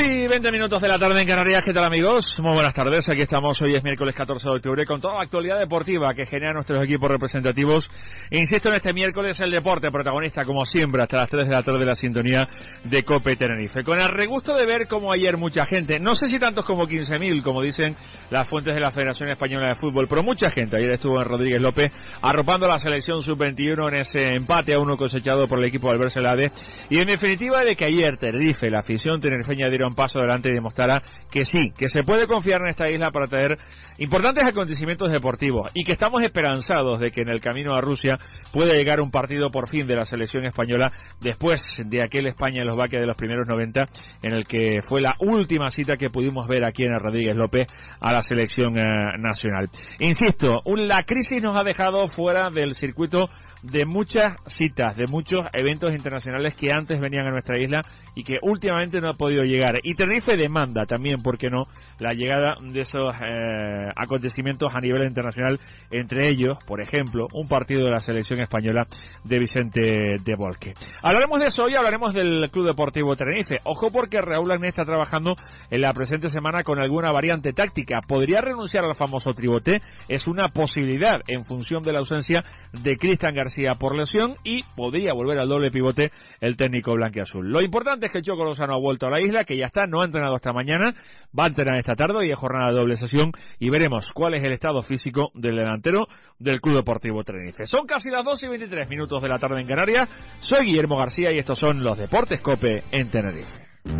2:20 de la tarde en Canarias. ¿Qué tal, amigos? Muy buenas tardes. Aquí estamos. Hoy es miércoles 14 de octubre con toda la actualidad deportiva que genera nuestros equipos representativos. Insisto, en este miércoles el deporte protagonista, como siempre, hasta las 3 de la tarde de la sintonía de COPE Tenerife. Con el regusto de ver como ayer mucha gente, no sé si tantos como 15.000, como dicen las fuentes de la Federación Española de Fútbol, pero mucha gente ayer estuvo en Rodríguez López arropando a la selección sub-21 en ese empate a 1 cosechado por el equipo de Albert Celades. Y en definitiva de que ayer Tenerife, la afición tinerfeña, dieron paso adelante y demostrara que sí, que se puede confiar en esta isla para traer importantes acontecimientos deportivos y que estamos esperanzados de que en el camino a Rusia pueda llegar un partido por fin de la selección española después de aquel España-Eslovaquia de los primeros 90, en el que fue la última cita que pudimos ver aquí en el Rodríguez López a la selección nacional. Insisto, la crisis nos ha dejado fuera del circuito de muchas citas, de muchos eventos internacionales que antes venían a nuestra isla y que últimamente no ha podido llegar. Y Tenerife demanda también, ¿por qué no?, la llegada de esos acontecimientos a nivel internacional, entre ellos, por ejemplo, un partido de la selección española de Vicente de Volque. Hablaremos de eso hoy, hablaremos del Club Deportivo Tenerife. Ojo, porque Raúl Agnés está trabajando en la presente semana con alguna variante táctica. ¿Podría renunciar al famoso tribote? Es una posibilidad en función de la ausencia de Cristian García por lesión, y podría volver al doble pivote el técnico blanquiazul. Lo importante es que el Choco Lozano ha vuelto a la isla, que ya está, no ha entrenado hasta mañana, va a entrenar esta tarde y es jornada de doble sesión, y veremos cuál es el estado físico del delantero del Club Deportivo Tenerife. Son casi las 2:23 de la tarde en Canarias. Soy Guillermo García y estos son los Deportes COPE en Tenerife.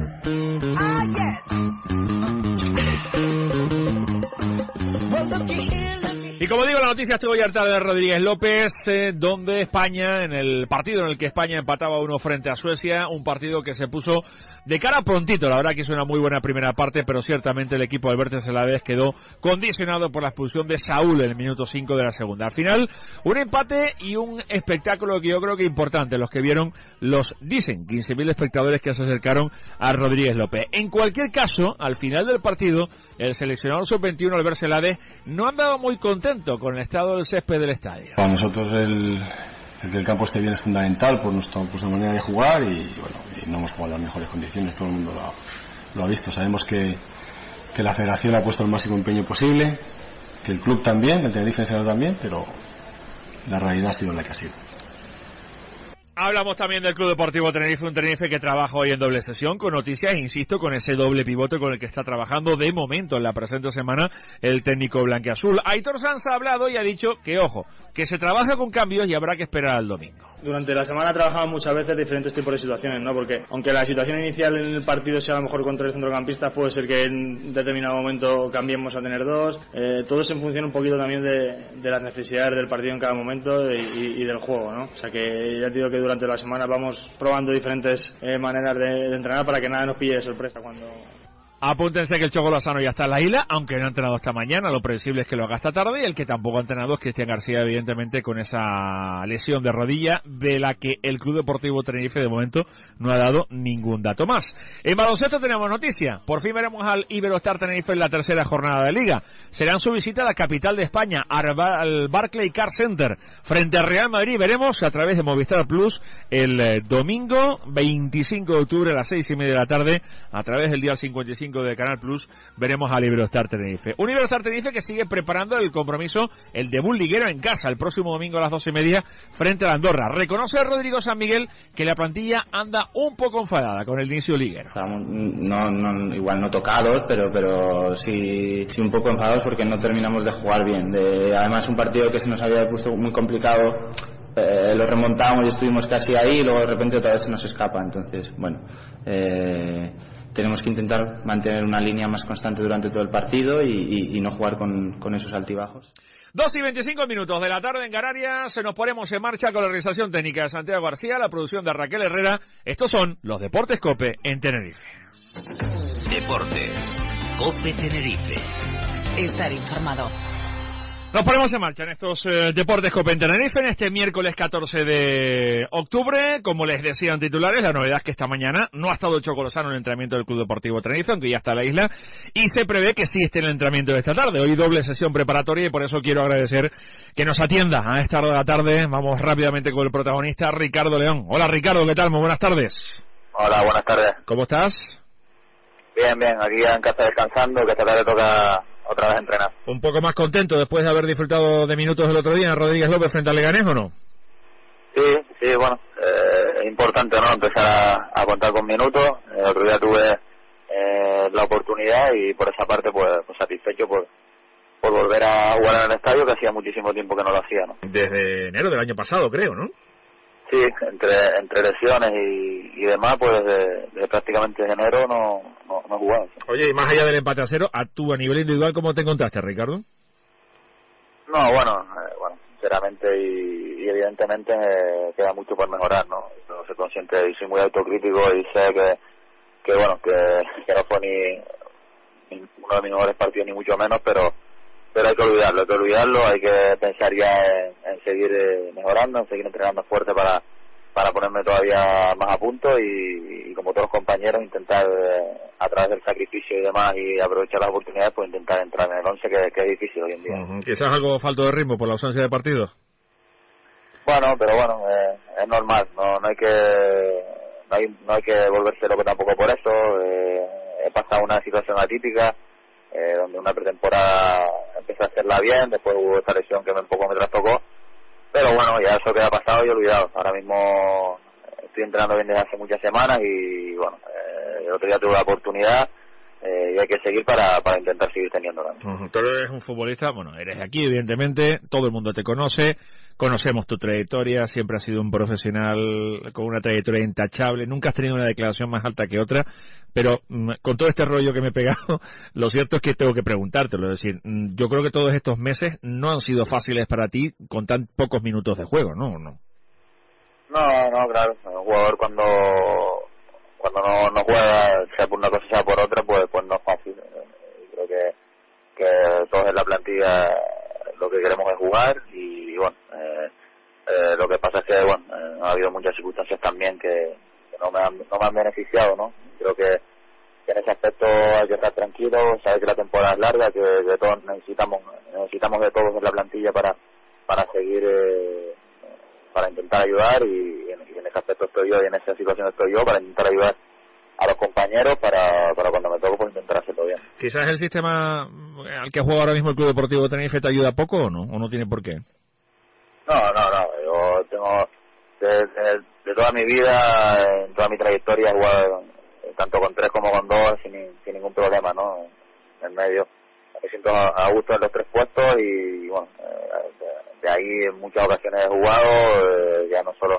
Y como digo, la noticia estuvo ya tarde de Rodríguez López, donde España, en el partido en el que España empataba 1 frente a Suecia, un partido que se puso de cara prontito. La verdad que hizo una muy buena primera parte, pero ciertamente el equipo de Albert Celades quedó condicionado por la expulsión de Saúl en el minuto 5 de la segunda. Al final, un empate y un espectáculo que yo creo que importante. Los que vieron, dicen 15.000 espectadores que se acercaron a Rodríguez López. En cualquier caso, al final del partido, el seleccionador sub-21 Albert Celades no andaba muy contento con el estado del césped del estadio. Para nosotros el que el campo esté bien es fundamental por nuestra manera de jugar y bueno, y no hemos jugado en las mejores condiciones, todo el mundo lo ha visto. Sabemos que la federación ha puesto el máximo empeño posible, que el club también, el Tenerife también, pero la realidad ha sido la que ha sido. Hablamos también del Club Deportivo Tenerife, un Tenerife que trabaja hoy en doble sesión, con noticias, insisto, con ese doble pivote con el que está trabajando de momento en la presente semana el técnico blanquiazul. Aitor Sanz ha hablado y ha dicho que, ojo, que se trabaja con cambios y habrá que esperar al domingo. Durante la semana trabajamos muchas veces diferentes tipos de situaciones, ¿no? Porque aunque la situación inicial en el partido sea a lo mejor contra el centrocampista, puede ser que en determinado momento cambiemos a tener dos. Todo es en función un poquito también de las necesidades del partido en cada momento y del juego, ¿no? O sea que ya te digo que durante la semana vamos probando diferentes maneras de entrenar para que nada nos pille de sorpresa cuando... Apúntense que el Choco Lozano ya está en la isla, aunque no ha entrenado esta mañana, lo previsible es que lo haga esta tarde, y el que tampoco ha entrenado es Cristian García, evidentemente con esa lesión de rodilla de la que el Club Deportivo Tenerife de momento no ha dado ningún dato más. En baloncesto tenemos noticia, por fin veremos al Iberostar Tenerife en la tercera jornada de Liga. Será en su visita a la capital de España, al Barclay Car Center, frente al Real Madrid. Veremos a través de Movistar Plus el domingo 25 de octubre a las 6:30 de la tarde, a través del dial 55 de Canal Plus, veremos al Iberostar Tenerife. Un Iberostar Tenerife que sigue preparando el compromiso, el debut liguero en casa, el próximo domingo a las 2:30 frente a la Andorra. Reconoce a Rodrigo San Miguel que la plantilla anda un poco enfadada con el inicio liguero. Igual no tocados, pero sí un poco enfadados porque no terminamos de jugar bien. Además, un partido que se nos había puesto muy complicado, lo remontamos y estuvimos casi ahí, y luego de repente otra vez se nos escapa. Entonces, bueno, tenemos que intentar mantener una línea más constante durante todo el partido y no jugar con esos altibajos. 2:25 de la tarde en Canarias, nos ponemos en marcha con la realización técnica de Santiago García, la producción de Raquel Herrera. Estos son los Deportes COPE en Tenerife. Deportes COPE Tenerife. Estar informado. Nos ponemos en marcha en estos Deportes COPE en Tenerife en este miércoles 14 de octubre. Como les decían titulares, la novedad es que esta mañana no ha estado el Choco Lozano en el entrenamiento del Club Deportivo Tenerife, aunque ya está en la isla, y se prevé que sí esté en el entrenamiento de esta tarde. Hoy doble sesión preparatoria y por eso quiero agradecer que nos atienda a esta hora de la tarde. Vamos rápidamente con el protagonista, Ricardo León. Hola Ricardo, ¿qué tal? Muy buenas tardes. Hola, buenas tardes. ¿Cómo estás? Bien, aquí en casa descansando, que esta tarde toca otra vez entrenar. ¿Un poco más contento después de haber disfrutado de minutos el otro día en Rodríguez López frente al Leganés o no? Sí, bueno, es importante, ¿no? Empezar a contar con minutos. El otro día tuve la oportunidad y por esa parte pues satisfecho por volver a jugar en el estadio, que hacía muchísimo tiempo que no lo hacía, ¿no? Desde enero del año pasado, creo, ¿no? Sí, entre lesiones y demás, pues desde prácticamente enero no jugaba. Oye, y más allá del empate a 0, tú a nivel individual, ¿cómo te encontraste, Ricardo? No, bueno, sinceramente y evidentemente queda mucho por mejorar, ¿no? Yo soy consciente y soy muy autocrítico y sé que bueno, que no fue ni uno de mis mejores partidos ni mucho menos, pero hay que olvidarlo, hay que pensar ya en seguir mejorando, en seguir entrenando fuerte para ponerme todavía más a punto y como todos los compañeros intentar a través del sacrificio y demás y aprovechar las oportunidades, pues intentar entrar en el 11 que es difícil hoy en día. Quizás algo falto de ritmo por la ausencia de partidos. Bueno, pero es normal, no hay que volverse loco tampoco por eso. He pasado una situación atípica donde una pretemporada empecé a hacerla bien, después hubo esta lesión que un poco me trastocó, pero bueno, ya eso queda pasado y olvidado. Ahora mismo estoy entrenando bien desde hace muchas semanas y bueno, el otro día tuve la oportunidad y hay que seguir para intentar seguir teniéndola. Tú eres un futbolista, bueno, eres de aquí evidentemente, todo el mundo te conoce, conocemos tu trayectoria, siempre has sido un profesional con una trayectoria intachable, nunca has tenido una declaración más alta que otra, pero con todo este rollo que me he pegado, lo cierto es que tengo que preguntártelo, es decir, yo creo que todos estos meses no han sido fáciles para ti con tan pocos minutos de juego, ¿no? No, claro, un jugador cuando no juega, sea por una cosa sea por otra, pues no es fácil. Creo que todos en la plantilla lo que queremos es jugar y bueno, lo que pasa es que bueno, ha habido muchas circunstancias también que no me han beneficiado, ¿no? Creo que en ese aspecto hay que estar tranquilo, saber que la temporada es larga, que de todos necesitamos de todos en la plantilla para seguir para intentar ayudar y en ese aspecto estoy yo y en esa situación estoy yo para intentar ayudar a los compañeros para cuando me toque pues intentar hacerlo bien. ¿Quizás el sistema al que juega ahora mismo el Club Deportivo Tenerife te ayuda poco o no tiene por qué? No, yo tengo de toda mi vida, en toda mi trayectoria he jugado tanto con 3 como con 2 sin ningún problema, ¿no? En medio me siento a gusto en los 3 puestos y bueno, de ahí en muchas ocasiones he jugado, ya no solo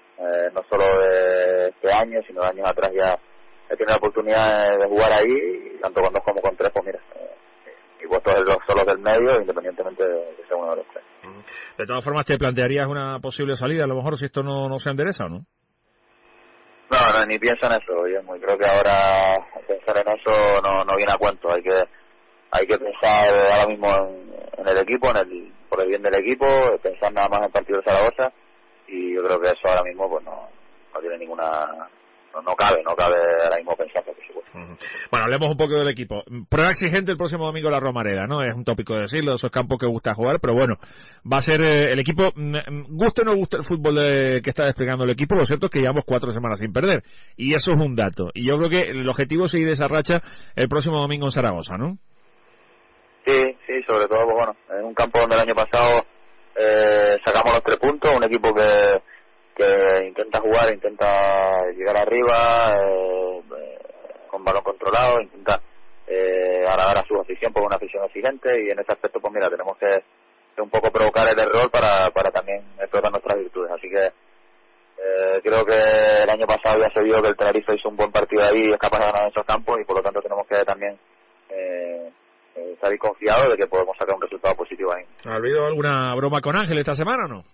de este año, sino de años atrás ya he tenido la oportunidad de jugar ahí, tanto con 2 como con 3, pues mira, y puestos solo del medio, independientemente de que sea uno de los 3. De todas formas, ¿te plantearías una posible salida, a lo mejor, si esto no se endereza o no? No, ni pienso en eso, Guillermo, y creo que ahora pensar en eso no viene a cuento. Hay que pensar ahora mismo en el equipo, por el bien del equipo, pensar nada más en el partido de Zaragoza, y yo creo que eso ahora mismo pues no tiene ninguna... No cabe ahora mismo pensar, por supuesto. Bueno, hablemos un poco del equipo. Prueba exigente el próximo domingo la Romareda, ¿no? Es un tópico decirlo, esos campos que gusta jugar, pero bueno, va a ser el equipo, guste o no guste el fútbol que está desplegando el equipo, lo cierto es que llevamos 4 semanas sin perder, y eso es un dato, y yo creo que el objetivo es seguir esa racha el próximo domingo en Zaragoza, ¿no? Sí, sobre todo, pues bueno, en un campo donde el año pasado sacamos los 3 puntos, un equipo que intenta jugar, intenta llegar arriba con balón controlado, intenta agradar a su afición, porque una afición exigente, y en ese aspecto pues mira, tenemos que un poco provocar el error para también explotar nuestras virtudes, así que creo que el año pasado ya se vio que el Tenerife hizo un buen partido ahí y es capaz de ganar en esos campos, y por lo tanto tenemos que también estar confiados de que podemos sacar un resultado positivo ahí. ¿Ha habido alguna broma con Ángel esta semana o no?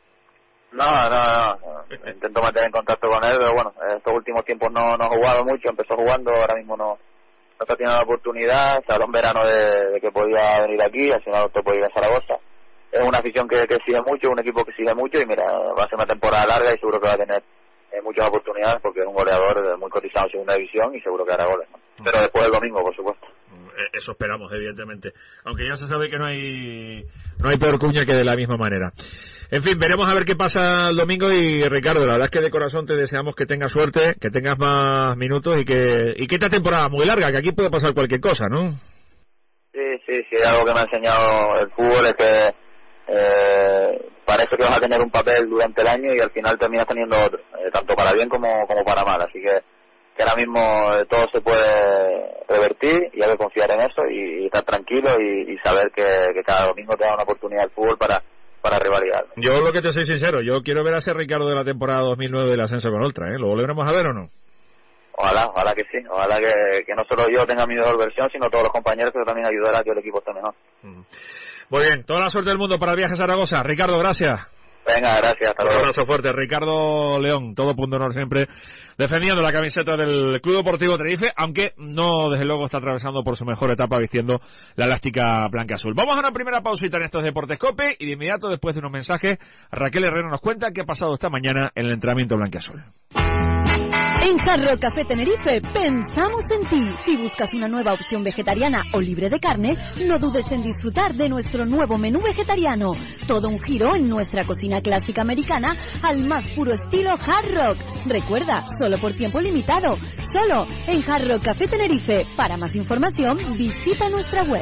No. Intento mantener en contacto con él, pero bueno, estos últimos tiempos no ha jugado mucho, empezó jugando, ahora mismo no está teniendo la oportunidad, se habló en verano de que podía venir aquí, al final otro puede ir a Zaragoza. Es una afición que exige mucho, un equipo que exige mucho, y mira, va a ser una temporada larga y seguro que va a tener muchas oportunidades porque es un goleador muy cotizado en segunda división y seguro que hará goles, ¿no? Pero después del domingo, por supuesto. eso esperamos, evidentemente. Aunque ya se sabe que no hay peor cuña que de la misma manera. En fin, veremos a ver qué pasa el domingo. Y Ricardo, la verdad es que de corazón te deseamos que tengas suerte, que tengas más minutos y que esta temporada muy larga, que aquí puede pasar cualquier cosa, ¿no? Sí, algo que me ha enseñado el fútbol es que parece que vas a tener un papel durante el año y al final terminas teniendo otro, tanto para bien como para mal, así que ahora mismo todo se puede revertir y hay que confiar en eso y estar tranquilo y saber que cada domingo te da una oportunidad el fútbol para rivalidad. Yo lo que te soy sincero, yo quiero ver a ese Ricardo de la temporada 2009 del ascenso con Oltra, ¿Lo volveremos a ver o no? Ojalá que sí, ojalá que no solo yo tenga mi mejor versión, sino todos los compañeros, que también ayudará a que el equipo esté mejor. Muy bien, toda la suerte del mundo para el viaje a Zaragoza. Ricardo, gracias. Venga, gracias, hasta luego. Un abrazo fuerte. Ricardo León, todo punto honor siempre, defendiendo la camiseta del Club Deportivo Tenerife, aunque no, desde luego, está atravesando por su mejor etapa vistiendo la elástica blanca azul. Vamos a una primera pausita en estos Deportes COPE y de inmediato, después de unos mensajes, Raquel Herrera nos cuenta qué ha pasado esta mañana en el entrenamiento blanca azul. En Hard Rock Café Tenerife pensamos en ti. Si buscas una nueva opción vegetariana o libre de carne, no dudes en disfrutar de nuestro nuevo menú vegetariano. Todo un giro en nuestra cocina clásica americana al más puro estilo Hard Rock. Recuerda, solo por tiempo limitado, solo en Hard Rock Café Tenerife. Para más información, visita nuestra web.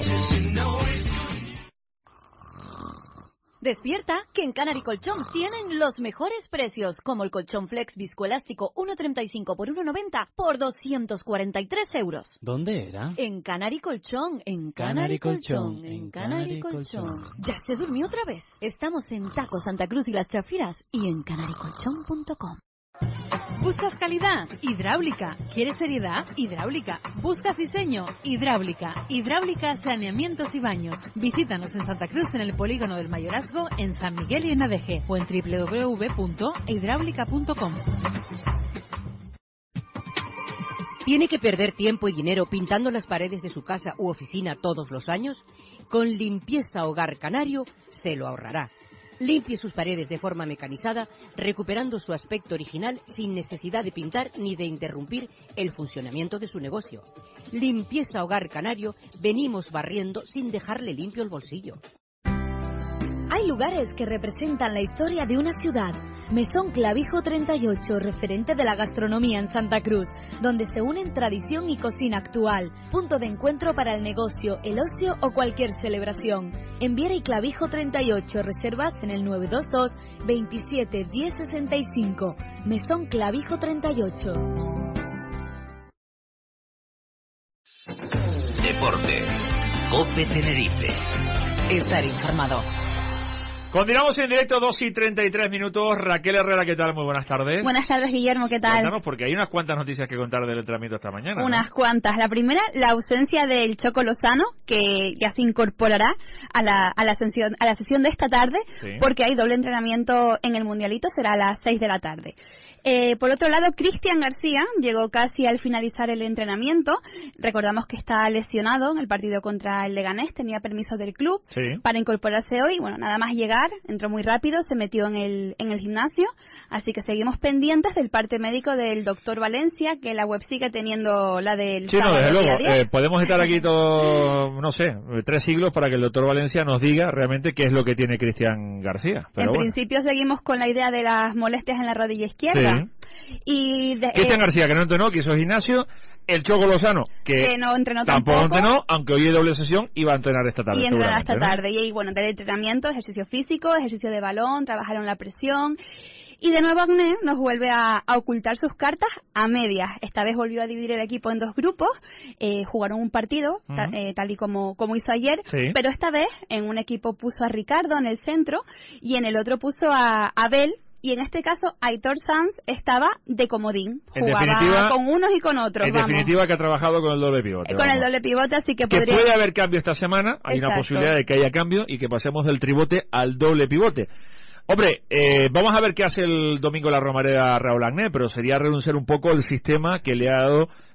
Despierta, que en Canary Colchón tienen los mejores precios, como el colchón Flex viscoelástico 1,35 por 1,90 por 243 euros. ¿Dónde era? En Canary Colchón, en Canary Colchón, en Canary Colchón. ¿Ya se durmió otra vez? Estamos en Taco Santa Cruz y Las Chafiras y en canarycolchón.com. ¿Buscas calidad? Hidráulica. ¿Quieres seriedad? Hidráulica. ¿Buscas diseño? Hidráulica. Hidráulica, saneamientos y baños. Visítanos en Santa Cruz, en el Polígono del Mayorazgo, en San Miguel y en ADG, o en www.hidráulica.com. ¿Tiene que perder tiempo y dinero pintando las paredes de su casa u oficina todos los años? Con Limpieza Hogar Canario se lo ahorrará. Limpie sus paredes de forma mecanizada, recuperando su aspecto original sin necesidad de pintar ni de interrumpir el funcionamiento de su negocio. Limpieza Hogar Canario, venimos barriendo sin dejarle limpio el bolsillo. Hay lugares que representan la historia de una ciudad. Mesón Clavijo 38, referente de la gastronomía en Santa Cruz, donde se unen tradición y cocina actual. Punto de encuentro para el negocio, el ocio o cualquier celebración. En Viera y Clavijo 38, reservas en el 922 27 10 65. Mesón Clavijo 38. Deportes. COPE Tenerife. Estar informado. Continuamos en directo, 2:33. Raquel Herrera, ¿qué tal? Muy buenas tardes. Buenas tardes, Guillermo, ¿qué tal? Cuéntanos, porque hay unas cuantas noticias que contar del entrenamiento esta mañana. Unas cuantas. La primera, la ausencia del Choco Lozano, que ya se incorporará a la sesión de esta tarde, sí, porque hay doble entrenamiento en el Mundialito, será a las 6 de la tarde. Por otro lado, Cristian García llegó casi al finalizar el entrenamiento. Recordamos que está lesionado en el partido contra el Leganés, tenía permiso del club, sí, para incorporarse hoy. Bueno, nada más llegar, entró muy rápido, se metió en el gimnasio, así que seguimos pendientes del parte médico del doctor Valencia, que la web sigue teniendo la del sí, sábado. Sí, no, desde luego, podemos estar aquí todo, no sé, 3 siglos para que el doctor Valencia nos diga realmente qué es lo que tiene Cristian García. Pero en principio seguimos con la idea de las molestias en la rodilla izquierda. Sí. Y Cristian García, que no entrenó, que hizo gimnasio. El Choco Lozano, que no entrenó tampoco entrenó, aunque hoy hay doble sesión y va a entrenar esta tarde. Y entrenará esta tarde. Y bueno, del entrenamiento, ejercicio físico, ejercicio de balón, trabajaron la presión. Y de nuevo Agné nos vuelve a ocultar sus cartas a medias. Esta vez volvió a dividir el equipo en 2 grupos, jugaron un partido, tal y como hizo ayer, sí, pero esta vez en un equipo puso a Ricardo en el centro y en el otro puso a Abel. Y en este caso, Aitor Sanz estaba de comodín. Jugaba con unos y con otros. En definitiva, que ha trabajado con el doble pivote. Con el doble pivote, así que podría... puede haber cambio esta semana. Hay una posibilidad de que haya cambio y que pasemos del tribote al doble pivote. Hombre, vamos a ver qué hace el domingo la Romareda Raúl Agné, pero sería renunciar un poco al sistema que le ha dado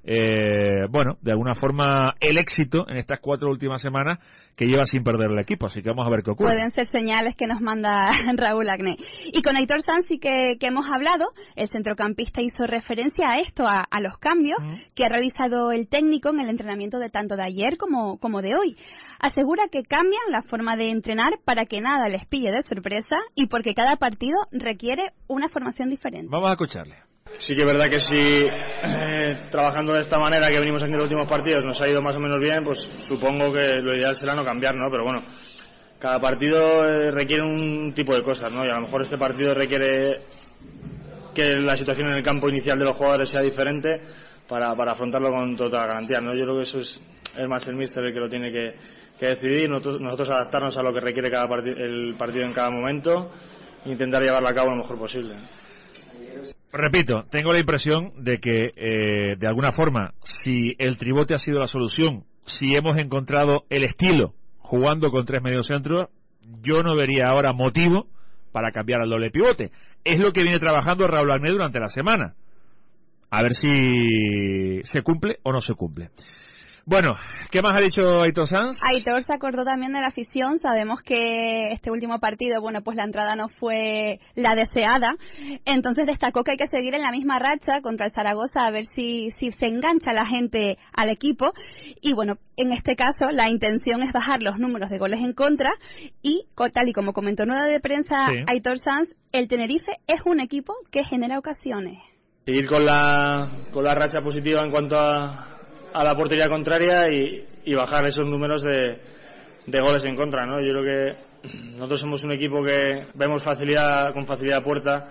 bueno, de alguna forma el éxito en estas 4 últimas semanas que lleva sin perder el equipo, así que vamos a ver qué ocurre. Pueden ser señales que nos manda Raúl Agné. Y con Aitor Sanz sí que hemos hablado. El centrocampista hizo referencia a esto, a los cambios que ha realizado el técnico en el entrenamiento de tanto de ayer como de hoy. Asegura que cambian la forma de entrenar para que nada les pille de sorpresa y porque cada partido requiere una formación diferente. Vamos a escucharle. Sí que es verdad que si trabajando de esta manera que venimos en los últimos partidos nos ha ido más o menos bien, pues supongo que lo ideal será no cambiar, ¿no? Pero bueno, cada partido requiere un tipo de cosas, ¿no? Y a lo mejor este partido requiere que la situación en el campo inicial de los jugadores sea diferente para afrontarlo con total garantía, ¿no? Yo creo que eso es más el míster el que lo tiene que decidir, nosotros adaptarnos a lo que requiere el partido en cada momento e intentar llevarlo a cabo lo mejor posible. Repito, tengo la impresión de que de alguna forma, si el tribote ha sido la solución, si hemos encontrado el estilo jugando con 3 mediocentros, yo no vería ahora motivo para cambiar al doble pivote. Es lo que viene trabajando Raúl Agné durante la semana. A ver si se cumple o no se cumple. Bueno, ¿qué más ha dicho Aitor Sanz? Aitor se acordó también de la afición. Sabemos que este último partido, bueno, pues la entrada no fue la deseada. Entonces destacó que hay que seguir en la misma racha contra el Zaragoza a ver si se engancha la gente al equipo. Y bueno, en este caso la intención es bajar los números de goles en contra y, tal y como comentó en rueda de prensa Aitor Sanz, el Tenerife es un equipo que genera ocasiones. Seguir con la racha positiva en cuanto a la portería contraria y bajar esos números de goles en contra, ¿no? Yo creo que nosotros somos un equipo que vemos con facilidad puerta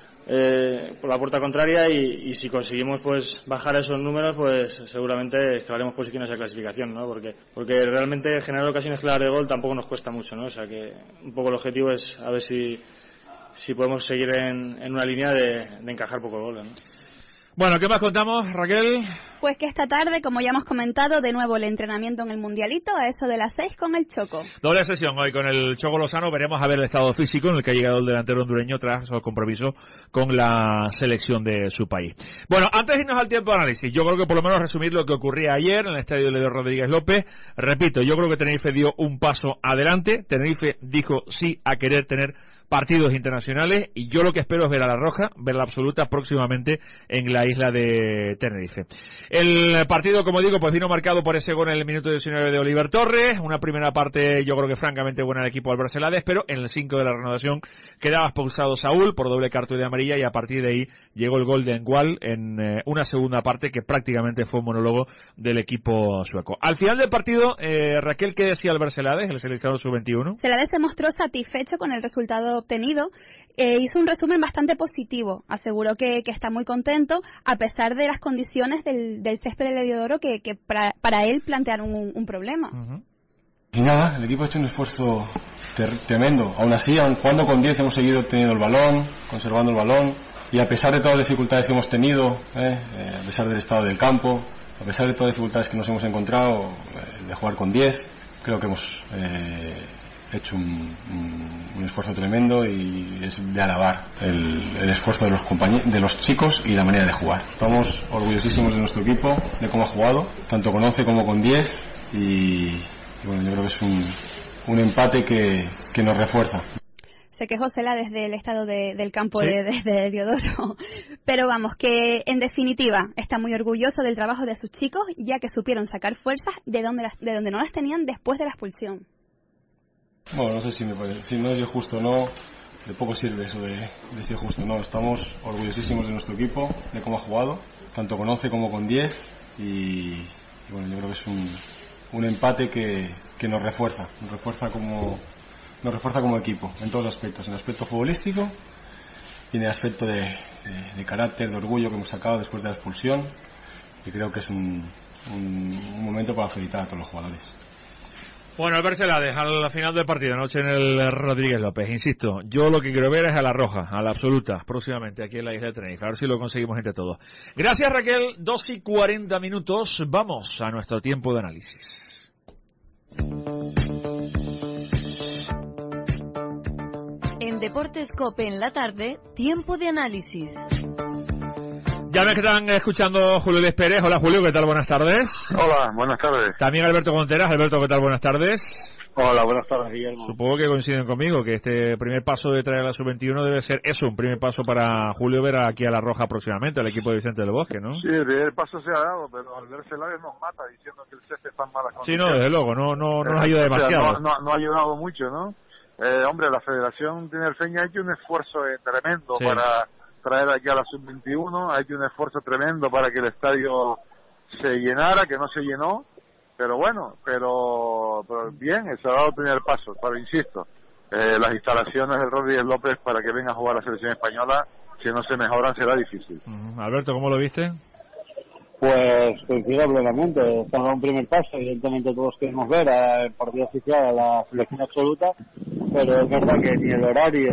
por la puerta contraria y si conseguimos pues bajar esos números, pues seguramente escalaremos posiciones de clasificación, ¿no? Porque realmente generar ocasiones claras de gol tampoco nos cuesta mucho, ¿no? O sea que un poco el objetivo es a ver si podemos seguir en una línea de encajar pocos goles, ¿no? Bueno, ¿qué más contamos, Raquel? Pues que esta tarde, como ya hemos comentado, de nuevo el entrenamiento en el Mundialito, a eso de las 6 con el Choco. Doble sesión hoy con el Choco Lozano. Veremos a ver el estado físico en el que ha llegado el delantero hondureño tras el compromiso con la selección de su país. Bueno, antes de irnos al tiempo de análisis, yo creo que por lo menos resumir lo que ocurría ayer en el estadio Leo Rodríguez López. Repito, yo creo que Tenerife dio un paso adelante. Tenerife dijo sí a querer tener partidos internacionales y yo lo que espero es ver a la Roja, ver la absoluta próximamente en la isla de Tenerife. El partido, como digo, pues vino marcado por ese gol en el minuto 19 de Oliver Torres, una primera parte yo creo que francamente buena del equipo Albert Celades, pero en el 5 de la renovación quedaba expulsado Saúl por doble cartón de amarilla y a partir de ahí llegó el gol de Engual en una segunda parte que prácticamente fue un monólogo del equipo sueco. Al final del partido, Raquel, ¿qué decía Albert Celades, el seleccionador sub-21? Celades se mostró satisfecho con el resultado obtenido, hizo un resumen bastante positivo, aseguró que está muy contento a pesar de las condiciones del césped del Heliodoro que para él plantearon un problema. Y nada, el equipo ha hecho un esfuerzo tremendo, aún así, aun jugando con 10 hemos seguido teniendo el balón, conservando el balón y a pesar de todas las dificultades que hemos tenido, a pesar del estado del campo, a pesar de todas las dificultades que nos hemos encontrado, de jugar con 10, creo que hemos hecho un esfuerzo tremendo y es de alabar el esfuerzo de los chicos y la manera de jugar. Estamos orgullosísimos de nuestro equipo, de cómo ha jugado, tanto con 11 como con 10 y bueno, yo creo que es un empate que nos refuerza. Se quejó Cela desde el estado del campo de Heliodoro. Pero vamos, que en definitiva está muy orgulloso del trabajo de sus chicos, ya que supieron sacar fuerzas de donde no las tenían después de la expulsión. Bueno, no sé si no es justo o no, de poco sirve eso de ser justo, no, estamos orgullosísimos de nuestro equipo, de cómo ha jugado, tanto con 11 como con 10 y bueno, yo creo que es un empate que nos refuerza como equipo, en todos los aspectos, en el aspecto futbolístico y en el aspecto de carácter, de orgullo que hemos sacado después de la expulsión y creo que es un momento para felicitar a todos los jugadores. Bueno, Albert Celades, al final del partido, anoche en el Rodríguez López, insisto, yo lo que quiero ver es a la Roja, a la absoluta, próximamente aquí en la isla de Tenerife, a ver si lo conseguimos entre todos. Gracias, Raquel, 2:40 minutos, vamos a nuestro tiempo de análisis. En Deportes COPE en la tarde, tiempo de análisis. Ya me están escuchando Julio Luis Pérez. Hola Julio, ¿qué tal? Buenas tardes. Hola, buenas tardes. También Alberto Conteras. Alberto, ¿qué tal? Buenas tardes. Hola, buenas tardes, Guillermo. Supongo que coinciden conmigo que este primer paso de traer a la sub-21 debe ser eso, un primer paso para Julio ver aquí a La Roja próximamente, al equipo de Vicente del Bosque, ¿no? Sí, el primer paso se ha dado, pero Albert Celades nos mata diciendo que el césped está en malas condiciones. Sí, no, desde luego, no nos ayuda demasiado. O sea, no ha ayudado mucho, ¿no? Hombre, la Federación Tinerfeña ha hecho un esfuerzo tremendo para traer aquí a la sub-21, ha hecho un esfuerzo tremendo para que el estadio se llenara, que no se llenó. Pero bueno, pero bien, se ha dado el primer paso, pero insisto, las instalaciones del Rodríguez López para que venga a jugar la selección española, si no se mejoran será difícil. Alberto, ¿cómo lo viste? Pues coincido plenamente, se ha dado un primer paso, evidentemente todos queremos ver el partido oficial a la selección absoluta, pero es verdad que ni el horario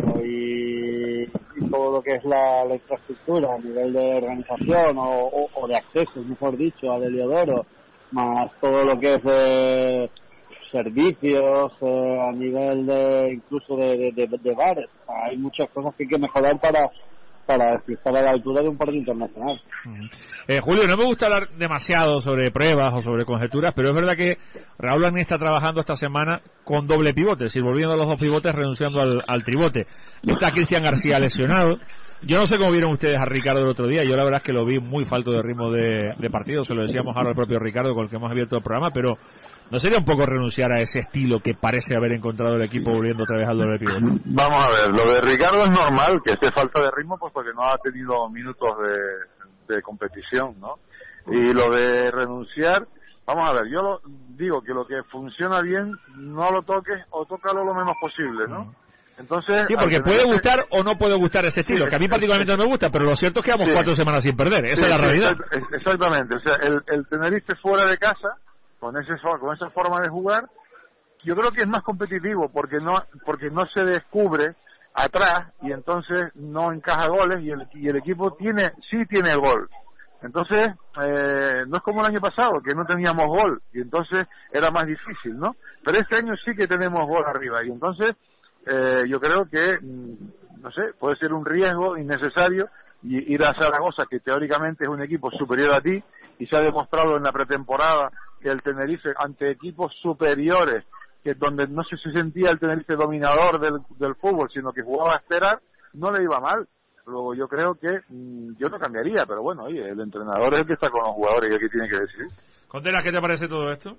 y todo lo que es la infraestructura a nivel de organización o de acceso, mejor dicho, a Heliodoro, más todo lo que es servicios a nivel de incluso de bares. Hay muchas cosas que hay que mejorar para estar a la altura de un partido internacional. Julio, no me gusta hablar demasiado sobre pruebas o sobre conjeturas, pero es verdad que Raúl Arní está trabajando esta semana con doble pivote, es decir, volviendo a los dos pivotes, renunciando al tribote. Está Cristian García lesionado. Yo no sé cómo vieron ustedes a Ricardo el otro día. Yo la verdad es que lo vi muy falto de ritmo de partido. Se lo decíamos ahora al propio Ricardo con el que hemos abierto el programa, pero ¿no sería un poco renunciar a ese estilo que parece haber encontrado el equipo volviendo otra vez al doble pivote? Vamos a ver, lo de Ricardo es normal que esté falta de ritmo, pues porque no ha tenido minutos de competición, ¿no? Y lo de renunciar, vamos a ver, yo digo que lo que funciona bien no lo toques o tócalo lo menos posible, ¿no? Entonces, sí, porque puede gustar o no puede gustar ese estilo, que a mí particularmente no me gusta, pero lo cierto es que llevamos 4 semanas sin perder, esa es la realidad. Exactamente, o sea, el Tenerife fuera de casa, con esa forma de jugar, yo creo que es más competitivo, porque no se descubre atrás y entonces no encaja goles y el equipo sí tiene el gol. Entonces, no es como el año pasado, que no teníamos gol, y entonces era más difícil, ¿no? Pero este año sí que tenemos gol arriba, y entonces yo creo que, no sé, puede ser un riesgo innecesario ir a Zaragoza, que teóricamente es un equipo superior a ti, y se ha demostrado en la pretemporada que el Tenerife, ante equipos superiores, que donde no se sentía el Tenerife dominador del fútbol, sino que jugaba a esperar, no le iba mal. Luego yo creo que yo no cambiaría, pero bueno, oye, el entrenador es el que está con los jugadores y el que tiene que decidir. Contreras, ¿qué te parece todo esto?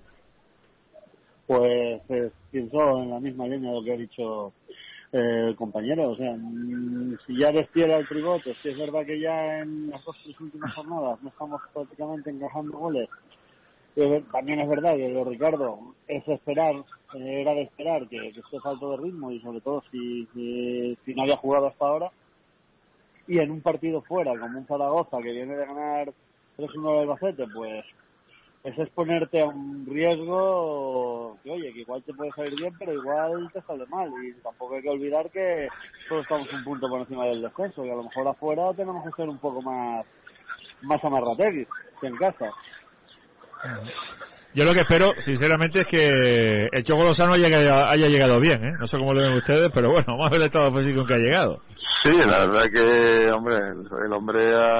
Pues pienso en la misma línea de lo que ha dicho el compañero, o sea, si ya destiera el tribote, si es verdad que ya en las 2-3 últimas jornadas no estamos prácticamente encajando goles, también es verdad que lo Ricardo era de esperar que esté falto de ritmo y sobre todo si no había jugado hasta ahora, y en un partido fuera como un Zaragoza que viene de ganar 3-1 al Albacete, pues es exponerte a un riesgo que, oye, que igual te puede salir bien, pero igual te sale mal. Y tampoco hay que olvidar que todos estamos un punto por encima del descenso, y a lo mejor afuera tenemos que ser un poco más amarrateguis que en casa. Yo lo que espero, sinceramente, es que el Choco Lozano haya llegado bien, ¿eh? No sé cómo lo ven ustedes, pero bueno, vamos a ver el estado físico en que ha llegado. Sí, la verdad que, hombre, el hombre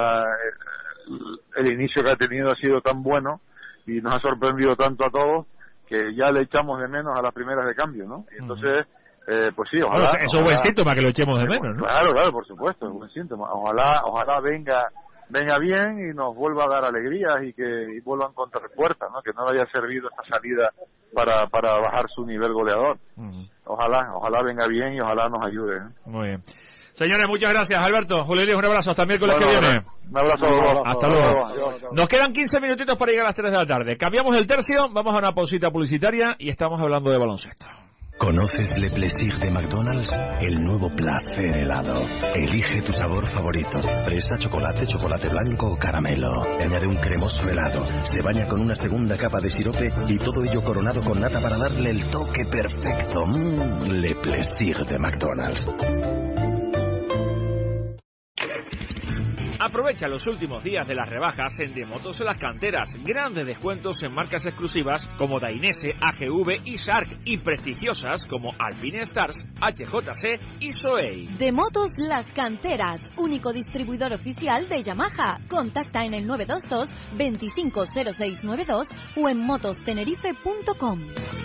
el inicio que ha tenido ha sido tan bueno y nos ha sorprendido tanto a todos que ya le echamos de menos a las primeras de cambio, ¿no? Y entonces, pues sí, ojalá... Bueno, eso es buen síntoma que lo echemos de menos, ¿no? Claro, por supuesto, es buen síntoma. Ojalá venga bien y nos vuelva a dar alegrías y que vuelva a encontrar puertas, ¿no? Que no le haya servido esta salida para bajar su nivel goleador. Ojalá venga bien y ojalá nos ayude, ¿eh? Muy bien. Señores, muchas gracias, Alberto. Julio Luis, un abrazo. Hasta el miércoles que viene. Un abrazo. Hasta luego. Nos quedan 15 minutitos para llegar a las 3 de la tarde. Cambiamos el tercio, vamos a una pausita publicitaria y estamos hablando de baloncesto. ¿Conoces Le Plaisir de McDonald's? El nuevo placer helado. Elige tu sabor favorito. Fresa, chocolate blanco o caramelo. Añade un cremoso helado. Se baña con una segunda capa de sirope y todo ello coronado con nata para darle el toque perfecto. Le Plaisir de McDonald's. Aprovecha los últimos días de las rebajas en Demotos Las Canteras. Grandes descuentos en marcas exclusivas como Dainese, AGV y Shark, y prestigiosas como Alpine Stars, HJC y Soei. Demotos Las Canteras, único distribuidor oficial de Yamaha. Contacta en el 922 250692 o en motostenerife.com.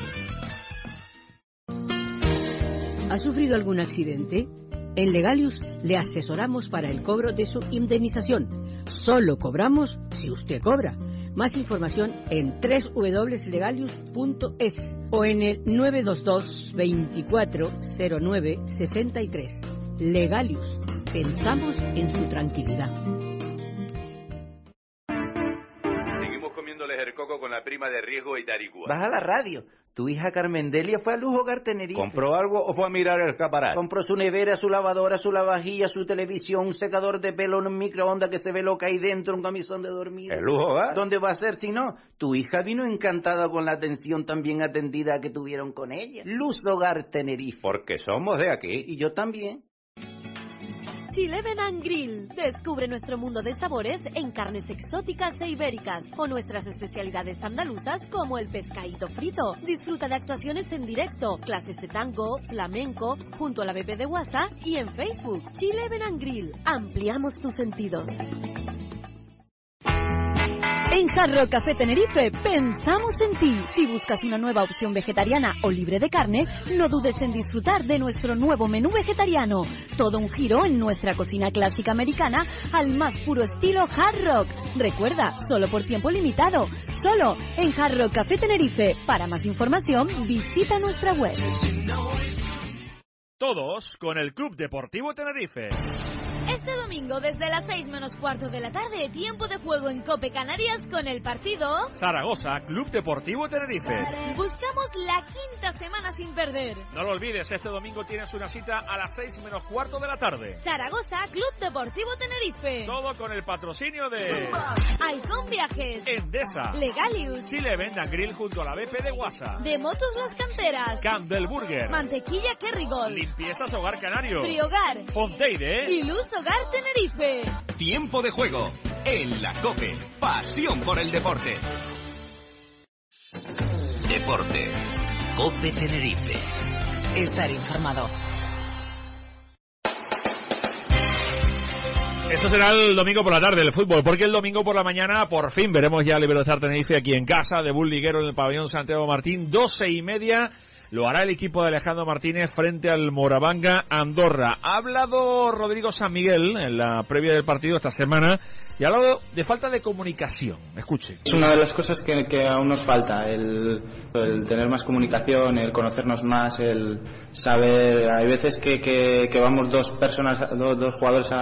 ¿Ha sufrido algún accidente? En Legalius le asesoramos para el cobro de su indemnización. Solo cobramos si usted cobra. Más información en www.legalius.es o en el 922 24 09 63. Legalius. Pensamos en su tranquilidad. Seguimos comiéndoles el coco con la prima de riesgo Itaricúa. Baja la radio. Tu hija Carmen Delia fue a Lujo Hogar Tenerife. ¿Compró algo o fue a mirar el escaparate? Compró su nevera, su lavadora, su lavavajilla, su televisión, un secador de pelo, un microondas que se ve lo que hay dentro, un camisón de dormir. ¿El Lujo Hogar? ¿Dónde va a ser si no? Tu hija vino encantada con la atención tan bien atendida que tuvieron con ella. Luz Hogar Tenerife. Porque somos de aquí. Y yo también. Chileven and Grill. Descubre nuestro mundo de sabores en carnes exóticas e ibéricas o nuestras especialidades andaluzas como el pescadito frito. Disfruta de actuaciones en directo, clases de tango, flamenco, junto a la BP de WhatsApp y en Facebook. Chileven and Grill. Ampliamos tus sentidos. En Hard Rock Café Tenerife pensamos en ti. Si buscas una nueva opción vegetariana o libre de carne, no dudes en disfrutar de nuestro nuevo menú vegetariano. Todo un giro en nuestra cocina clásica americana al más puro estilo Hard Rock. Recuerda, solo por tiempo limitado, solo en Hard Rock Café Tenerife. Para más información, visita nuestra web. Todos con el Club Deportivo Tenerife. Este domingo desde las 6:15 de la tarde, tiempo de juego en Cope Canarias con el partido Zaragoza, Club Deportivo Tenerife. Buscamos la quinta semana sin perder. No lo olvides, este domingo tienes una cita a las 6:15 de la tarde. Zaragoza, Club Deportivo Tenerife. Todo con el patrocinio de Icon Viajes, Endesa, Legalius, Chileven and Grill junto a la BP de WhatsApp, Demotos Las Canteras, Campbell Burger, Mantequilla Kerrygold, Limpiezas Hogar Canario, Friogar, Fonteide y Luz Hogar Tenerife. Tiempo de juego en la COPE. Pasión por el deporte. Deportes. COPE Tenerife. Estar informado. Esto será el domingo por la tarde, el fútbol, porque el domingo por la mañana por fin veremos ya a Libertad Tenerife aquí en casa, debut liguero en el pabellón Santiago Martín, 12:30. Lo hará el equipo de Alejandro Martínez frente al Moravanga Andorra. Ha hablado Rodrigo San Miguel en la previa del partido esta semana y ha hablado de falta de comunicación. Escuche. Es una de las cosas que aún nos falta, el tener más comunicación, el conocernos más, el saber. Hay veces que vamos dos jugadores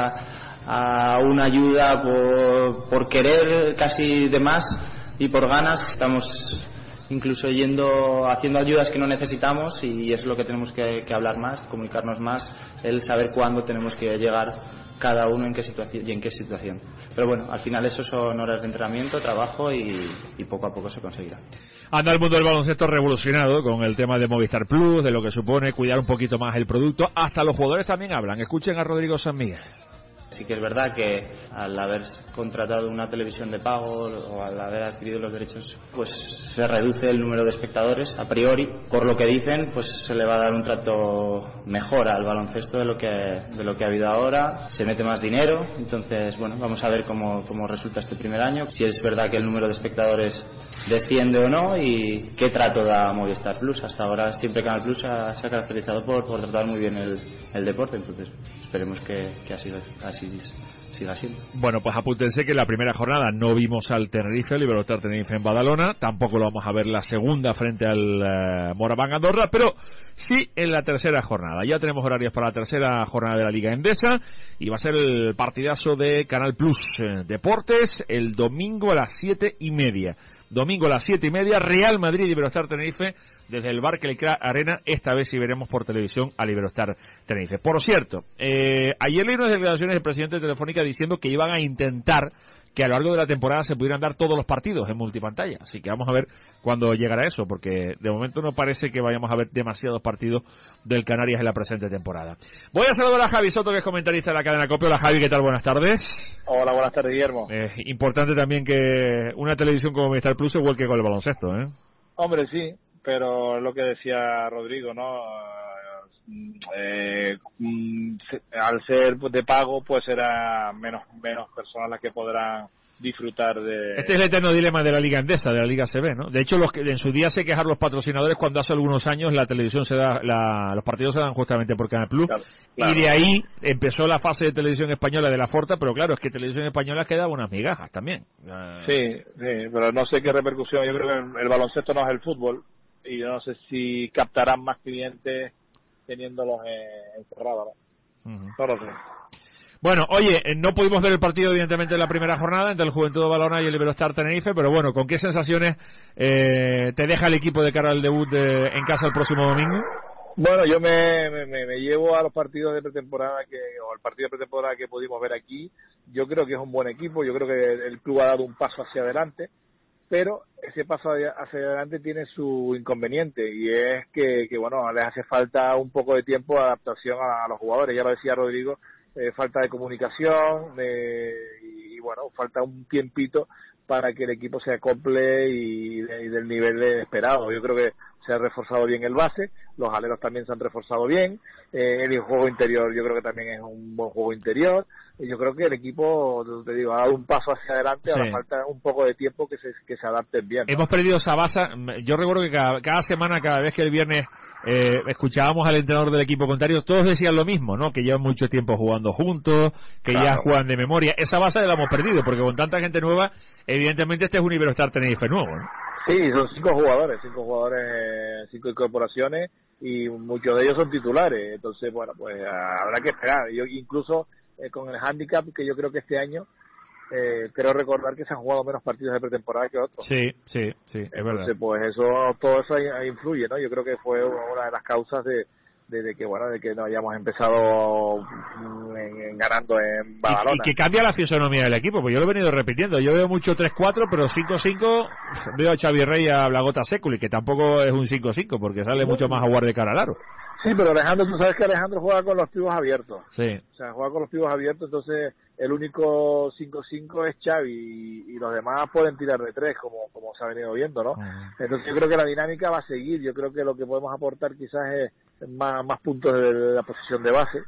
a una ayuda por querer casi de más y por ganas. Estamos incluso haciendo ayudas que no necesitamos, y es lo que tenemos que hablar más, comunicarnos más, el saber cuándo tenemos que llegar cada uno en qué situación. Pero bueno, al final eso son horas de entrenamiento, trabajo y poco a poco se conseguirá. Anda el mundo del baloncesto revolucionado con el tema de Movistar Plus, de lo que supone cuidar un poquito más el producto. Hasta los jugadores también hablan. Escuchen a Rodrigo San Miguel. Sí que es verdad que al haber contratado una televisión de pago o al haber adquirido los derechos, pues se reduce el número de espectadores a priori. Por lo que dicen, pues se le va a dar un trato mejor al baloncesto de lo que ha habido ahora. Se mete más dinero, entonces bueno, vamos a ver cómo resulta este primer año. Si es verdad que el número de espectadores desciende o no y qué trato da Movistar Plus. Hasta ahora siempre Canal Plus se ha caracterizado por tratar muy bien el deporte, entonces esperemos que así siga siendo. Bueno, pues apúntense que en la primera jornada no vimos al Tenerife, Libertad Tenerife en Badalona, tampoco lo vamos a ver la segunda frente al Moraván Andorra, pero sí en la tercera jornada. Ya tenemos horarios para la tercera jornada de la Liga Endesa y va a ser el partidazo de Canal Plus Deportes el domingo a las 7:30. Domingo a las 7:30, Real Madrid y Libertad Tenerife desde el Barclays Arena. Esta vez sí veremos por televisión a Libertad Tenerife. Por cierto, ayer leí unas declaraciones del presidente de Telefónica diciendo que iban a intentar que a lo largo de la temporada se pudieran dar todos los partidos en multipantalla. Así que vamos a ver cuándo llegará eso, porque de momento no parece que vayamos a ver demasiados partidos del Canarias en la presente temporada. Voy a saludar a Javi Soto, que es comentarista de la cadena COPE. Hola Javi, ¿qué tal? Buenas tardes. Hola, buenas tardes, Guillermo. Importante también que una televisión como Movistar Plus se vuelque con el baloncesto, ¿eh? Hombre, sí, pero es lo que decía Rodrigo, ¿no? Al ser de pago, pues será menos personas las que podrán disfrutar de... Este es el eterno dilema de la Liga Endesa, de la Liga CB, ¿no? De hecho, los que en su día se quejaron los patrocinadores cuando hace algunos años la televisión los partidos se dan justamente por Canal Plus, claro. Y de ahí empezó la fase de televisión española de la Forta, pero claro, es que televisión española quedaba unas migajas también. Sí, pero no sé qué repercusión. Yo creo que el baloncesto no es el fútbol, y yo no sé si captarán más clientes teniéndolos encerrados, ¿no? No lo sé. Bueno, oye, no pudimos ver el partido evidentemente en la primera jornada entre el Juventud de Badalona y el Iberostar Tenerife, pero bueno, ¿con qué sensaciones te deja el equipo de cara al debut en casa el próximo domingo? Bueno, yo me llevo a los partidos de pretemporada o al partido de pretemporada que pudimos ver aquí. Yo creo que es un buen equipo, yo creo que el club ha dado un paso hacia adelante, pero ese paso hacia adelante tiene su inconveniente, y es que bueno, les hace falta un poco de tiempo de adaptación a los jugadores. Ya lo decía Rodrigo, falta de comunicación y bueno, falta un tiempito para que el equipo se acople y del nivel esperado. Yo creo que se ha reforzado bien el base, los aleros también se han reforzado bien, el juego interior yo creo que también es un buen juego interior, y yo creo que el equipo, te digo, ha dado un paso hacia adelante. Sí. Ahora falta un poco de tiempo que se adapten bien, ¿no? Hemos perdido Sabasa. Yo recuerdo que cada semana, cada vez que el viernes escuchábamos al entrenador del equipo contrario, todos decían lo mismo, ¿no? Que llevan mucho tiempo jugando juntos, que claro, ya juegan de memoria. Esa base la hemos perdido, porque con tanta gente nueva, evidentemente este es un Iberostar Tenerife nuevo, ¿no? Sí, son 5 jugadores, 5 incorporaciones, y muchos de ellos son titulares. Entonces, bueno, pues habrá que esperar. Yo incluso con el handicap que yo creo que este año, creo recordar que se han jugado menos partidos de pretemporada que otros. Sí, es verdad. Entonces, pues todo eso influye, ¿no? Yo creo que fue una de las causas de que no hayamos empezado ganando en Badalona. Y que cambia la fisonomía del equipo, pues yo lo he venido repitiendo. Yo veo mucho 3-4, pero 5-5 veo a Xavi Rey y a Blagota Seculi, que tampoco es un 5-5, porque sale mucho más a jugar de cara al aro. Sí, pero Alejandro, tú sabes que Alejandro juega con los pibos abiertos. Sí. O sea, juega con los pibos abiertos, entonces el único 5-5 es Xavi, y los demás pueden tirar de 3, como se ha venido viendo, ¿no? Entonces yo creo que la dinámica va a seguir. Yo creo que lo que podemos aportar quizás es más puntos de la posición de base.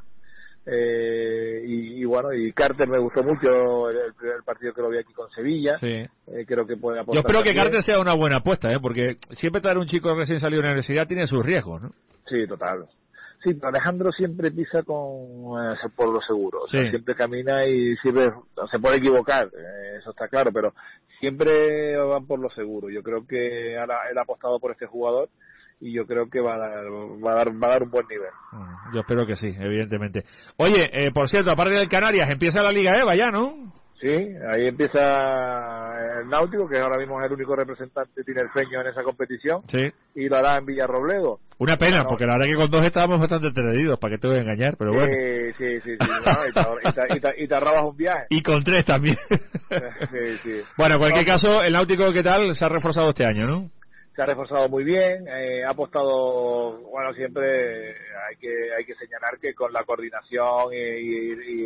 Y bueno, y Carter me gustó mucho el primer partido que lo vi aquí con Sevilla. Sí. Creo que puede aportar. Yo espero que también. Carter sea una buena apuesta, porque siempre traer un chico recién salido de la universidad tiene sus riesgos, ¿no? Sí, total. Sí, pero Alejandro siempre pisa por lo seguro. O sea, siempre camina y siempre se puede equivocar, eso está claro, pero siempre van por lo seguro. Yo creo que él ha apostado por este jugador, y yo creo que va a dar un buen nivel. Yo espero que sí, evidentemente. Oye, por cierto, aparte del Canarias, empieza la Liga EVA ya, ¿no? Sí, ahí empieza el Náutico, que ahora mismo es el único representante tinerfeño en esa competición. Sí. Y lo hará en Villarrobledo. Una pena, porque la verdad que con 2 estábamos bastante entretenidos, para que te voy a engañar, pero bueno. Sí. No, y te ahorrabas un viaje. Y con 3 también. Sí. Bueno, en cualquier caso, el Náutico, ¿qué tal? Se ha reforzado este año, ¿no? Se ha reforzado muy bien, ha apostado, bueno, siempre hay que señalar que con la coordinación y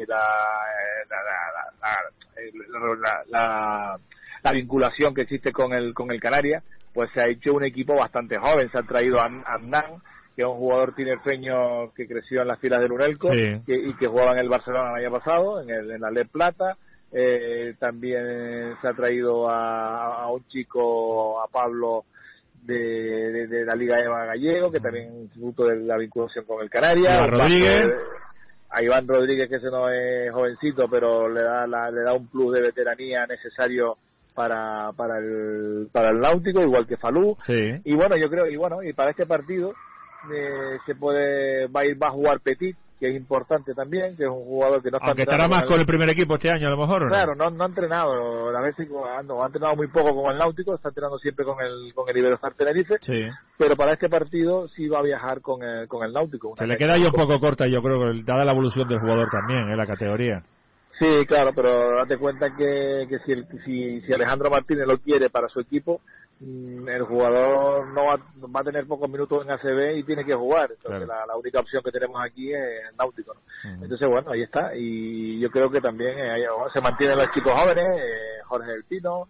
la vinculación que existe con el Canarias, pues se ha hecho un equipo bastante joven. Se ha traído a Hernán, que es un jugador tinerfeño que creció en las filas del Unelco, y que jugaba en el Barcelona el año pasado, en la LED Plata. También se ha traído a un chico, a Pablo, de la Liga EVA Gallego, que también es fruto de la vinculación con el Canarias. A Iván Rodríguez, que ese no es jovencito, pero le da un plus de veteranía necesario para el Náutico, igual que Falú. Sí. Y bueno, yo creo, y para este partido va a jugar Petit, que es importante también, que es un jugador que no está... Aunque estará más con el primer equipo este año, a lo mejor, ¿o no? Claro, no ha entrenado, a veces ha entrenado muy poco con el Náutico, está entrenando siempre con el Iberostar Tenerife, pero para este partido sí va a viajar con el Náutico. Se le queda ya un poco corta, yo creo, dada la evolución del jugador también, la categoría. Sí, claro, pero date cuenta que si Alejandro Martínez lo quiere para su equipo, el jugador no va a tener pocos minutos en ACB y tiene que jugar. Entonces la única opción que tenemos aquí es el Náutico, ¿no? Entonces, bueno, ahí está. Y yo creo que también se mantienen los chicos jóvenes, Jorge del Pino,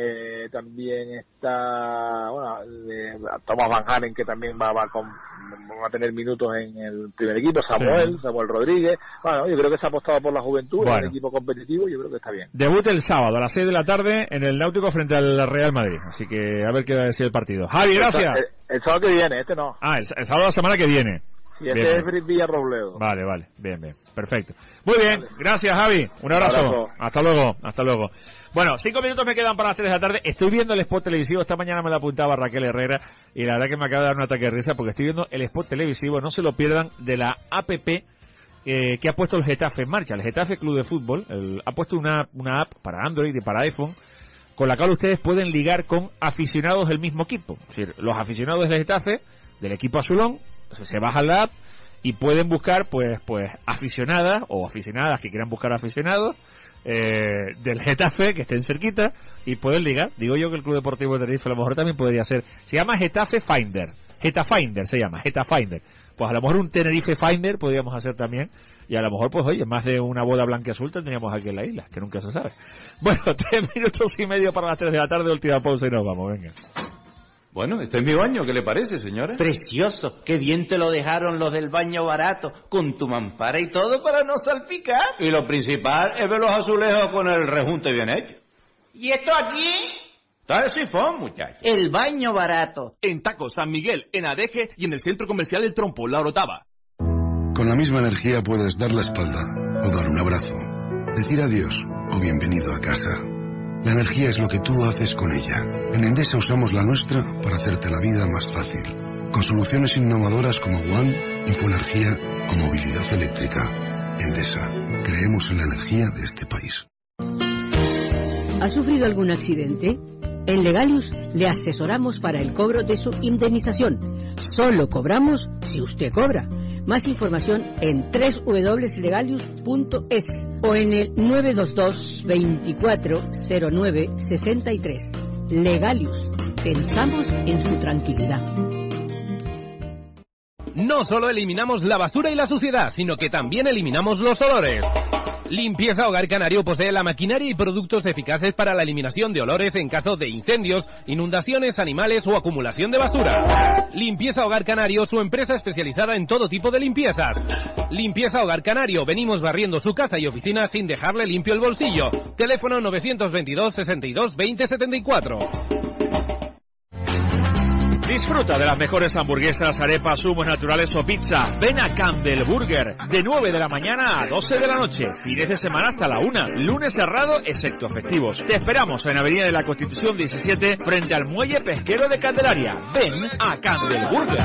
también está Tomás Van Halen, que también va a tener minutos en el primer equipo, Samuel Rodríguez. Bueno, yo creo que se ha apostado por la juventud, en el equipo competitivo, yo creo que está bien. Debut el sábado a las 6 de la tarde en el Náutico frente al Real Madrid, así que a ver qué va a decir el partido. Javi, gracias. El sábado que viene, este no. El sábado de la semana que viene. Y este es Villarrobledo. Vale, bien, perfecto. Muy bien, gracias Javi, un abrazo. Hasta luego. Bueno, 5 minutos me quedan para las 3 de la tarde. Estoy viendo el spot televisivo, esta mañana me lo apuntaba Raquel Herrera y la verdad que me acaba de dar un ataque de risa porque estoy viendo el spot televisivo, no se lo pierdan, de la APP que ha puesto el Getafe en marcha. El Getafe Club de Fútbol ha puesto una app para Android y para iPhone con la cual ustedes pueden ligar con aficionados del mismo equipo. Es decir, los aficionados del Getafe, del equipo azulón, se bajan la app y pueden buscar pues aficionadas o aficionadas que quieran buscar aficionados del Getafe que estén cerquita y pueden ligar. Digo yo que el Club Deportivo de Tenerife a lo mejor también podría ser. Se llama Getafe Finder. Se llama Geta Finder. Pues a lo mejor un Tenerife Finder podríamos hacer también. Y a lo mejor, pues oye, más de una boda blanca y azul tendríamos aquí en la isla, que nunca se sabe. Bueno, 3 minutos y medio para las 3 de la tarde, última pausa y nos vamos, venga. Bueno, este es mi baño, ¿qué le parece, señora? Precioso, qué bien te lo dejaron los del baño barato, con tu mampara y todo para no salpicar. Y lo principal es ver los azulejos con el rejunte bien hecho. ¿Y esto aquí? Está el sifón, muchacho. El baño barato. En Taco San Miguel, en Adeje y en el Centro Comercial El Trompo, La Orotava. Con la misma energía puedes dar la espalda o dar un abrazo, decir adiós o bienvenido a casa. La energía es lo que tú haces con ella. En Endesa usamos la nuestra para hacerte la vida más fácil. Con soluciones innovadoras como One, Infoenergía o movilidad eléctrica. Endesa, creemos en la energía de este país. ¿Ha sufrido algún accidente? En Legalius le asesoramos para el cobro de su indemnización. Solo cobramos si usted cobra. Más información en www.legalius.es o en el 922 24 09 63. Legalius. Pensamos en su tranquilidad. No solo eliminamos la basura y la suciedad, sino que también eliminamos los olores. Limpieza Hogar Canario posee la maquinaria y productos eficaces para la eliminación de olores en caso de incendios, inundaciones, animales o acumulación de basura. Limpieza Hogar Canario, su empresa especializada en todo tipo de limpiezas. Limpieza Hogar Canario, venimos barriendo su casa y oficina sin dejarle limpio el bolsillo. Teléfono 922 62 20 74. Disfruta de las mejores hamburguesas, arepas, zumos naturales o pizza. Ven a Campbell Burger, de 9 de la mañana a 12 de la noche. Fines de semana hasta la 1. Lunes cerrado, excepto festivos. Te esperamos en Avenida de la Constitución 17, frente al Muelle Pesquero de Candelaria. Ven a Campbell Burger.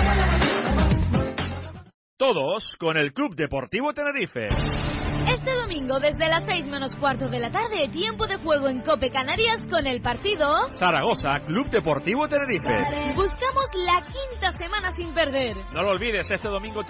Todos con el Club Deportivo Tenerife. Este domingo, desde las 6 menos cuarto de la tarde, tiempo de juego en Cope Canarias con el partido Zaragoza, Club Deportivo Tenerife. Buscamos la 5ª semana sin perder. No lo olvides, este domingo